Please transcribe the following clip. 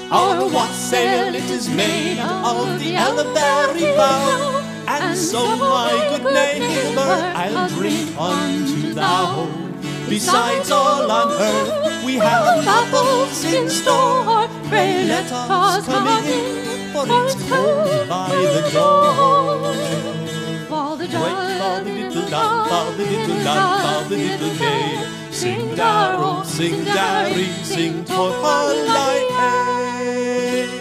Our wassail it is made of the elderberry bough, and so, my good neighbor, I'll drink unto thou. Besides all on earth, we have apples in store. Pray let us come in, for it's cold by the door. For the Fall the little down, fall the little down, fall the little day. Sing darrow, sing darry, sing for life.